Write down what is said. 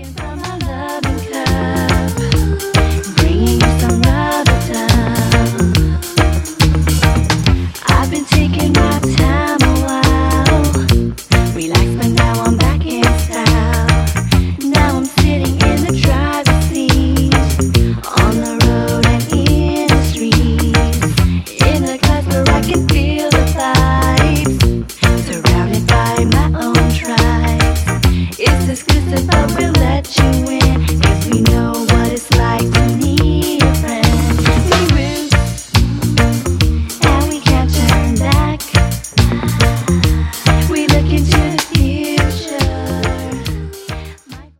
from my loving cup, bringing you some rub-a-dub. I've been taking my time a while, relax, but now I'm back in style. Now I'm sitting in the driver's seat, on the road and in the streets, in the class where I can